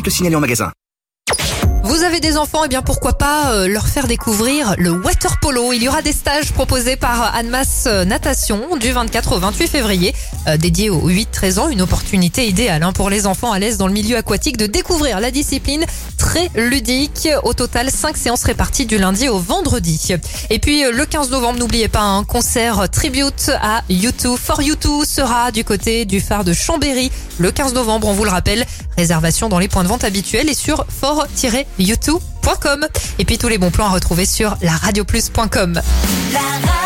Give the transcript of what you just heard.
Le signaler en magasin. Vous avez des enfants, et bien pourquoi pas leur faire découvrir le water polo. Il y aura des stages proposés par Annemasse Natation du 24 au 28 février, dédiés aux 8-13 ans. Une opportunité idéale pour les enfants à l'aise dans le milieu aquatique de découvrir la discipline très ludique. Au total, 5 séances réparties du lundi au vendredi. Et puis le 15 novembre, n'oubliez pas un concert tribute à U2 for U2 sera du côté du phare de Chambéry. Le 15 novembre, on vous le rappelle, réservation dans les points de vente habituels et sur fort-u2.com. Et puis tous les bons plans à retrouver sur laradioplus.com.